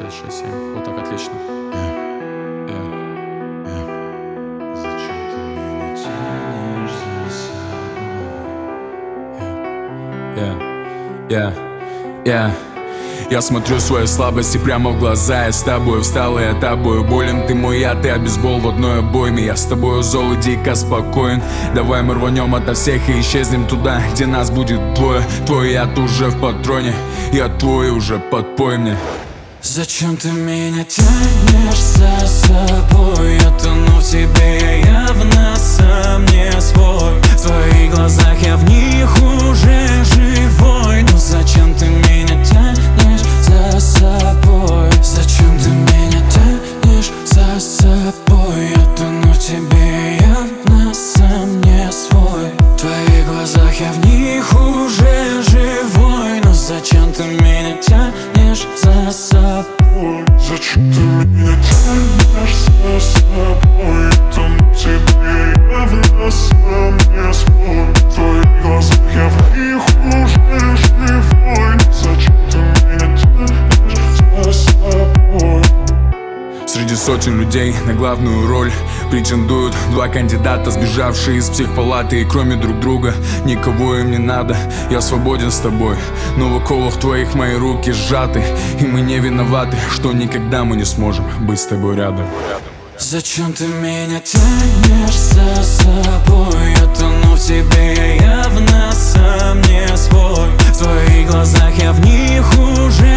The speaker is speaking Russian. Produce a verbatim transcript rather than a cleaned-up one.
пять, шесть, семь. Вот так, отлично. Yeah. Yeah. Yeah. Зачем ты меня тянешь за собой? Yeah. Yeah. Yeah. Я смотрю свои слабости прямо в глаза. Я с тобой встал, и я тобою болен. Ты мой яд, я бейсбол в одной обойме. Я с тобою зол и дико спокоен. Давай мы рванем ото всех и исчезнем туда, где нас будет двое. Твой яд уже в патроне, я твой уже, подпой мне. Зачем ты меня тянешь за собой? Я тону в тебе, я явно сам не свой. В твоих глазах я в них уже живой. Но зачем ты меня тянешь за собой? Зачем ты меня тянешь за собой? Я тону в тебе, явно сам не свой. В твоих глазах я в них уже живой. Но зачем ты меня тянешь за собой? Зачем ты меня тянешь за собой? Там тебе явно сам не свой. В твоих глазах я в них уже живой. Зачем ты меня тянешь за собой? Среди сотен людей на главную роль претендуют два кандидата, сбежавшие из психпалаты. И кроме друг друга никого им не надо. Я свободен с тобой, но в оковах твоих мои руки сжаты. И мы не виноваты, что никогда мы не сможем быть с тобой рядом. Зачем ты меня тянешь за собой? Я тону в тебе, я явно сам не свой. В твоих глазах я в них уже